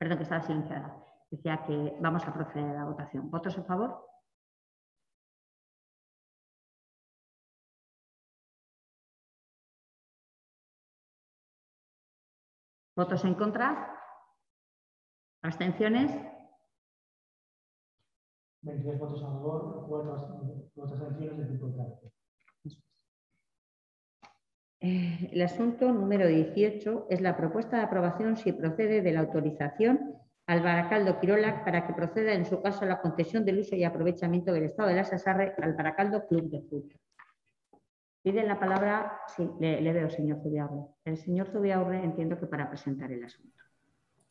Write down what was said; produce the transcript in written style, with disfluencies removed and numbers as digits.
Perdón, que estaba silenciada. Decía que vamos a proceder a la votación. ¿Votos en favor? ¿Votos en contra? ¿Abstenciones? 23 votos a favor, 4 abstenciones y 5 contrarios. El asunto número 18 es la propuesta de aprobación si procede de la autorización al Baracaldo Quirolac para que proceda en su caso a la concesión del uso y aprovechamiento del estado de la Sasarre al Baracaldo Club de Fútbol. Pide la palabra, sí, le veo, señor Zubiaurre. El señor Zubiaurre entiendo que para presentar el asunto.